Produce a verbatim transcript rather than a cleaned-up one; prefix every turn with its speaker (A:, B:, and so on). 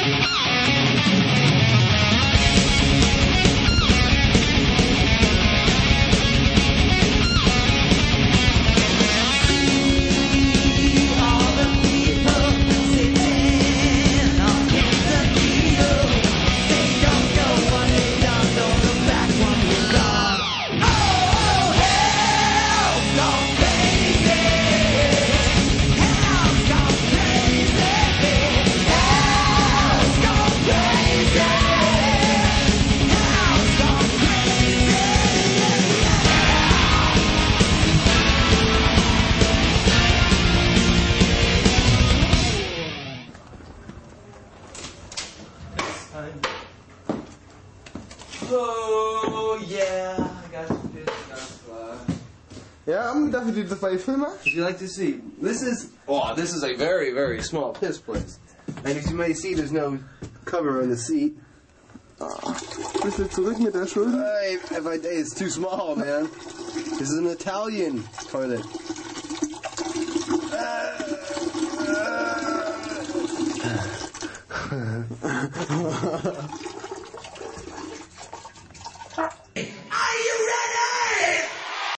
A: Oh, yeah, I got some fish, got some fly.
B: Ja, I'm dafür die zwei Filme.
A: Would you like to see? This is, oh, this is a very, very small piss place. And as you may see, there's no cover on the seat.
B: Ah, bist du zurück mit der Schuld?
A: Hey, if I, it's too small, man. This is an Italian toilet. Uh, uh.